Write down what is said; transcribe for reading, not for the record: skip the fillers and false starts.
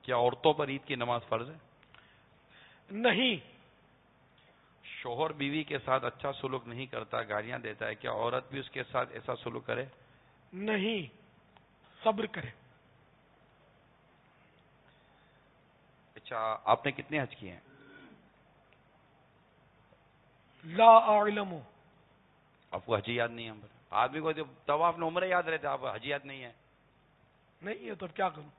क्या औरतों पर ईद की नमाज फर्ज है? नहीं। शोहर बीवी के साथ अच्छा सुलूक नहीं करता, गालियां देता है, क्या औरत भी उसके साथ ऐसा सुलूक करे? नहीं, सब्र करे। अच्छा, आपने कितने हज किए हैं? ला आलमु। आपको हज याद नहीं है? आदमी को जब तवाफ में उम्र याद रहता है, आप हज याद नहीं है? नहीं है तो अब क्या करूं?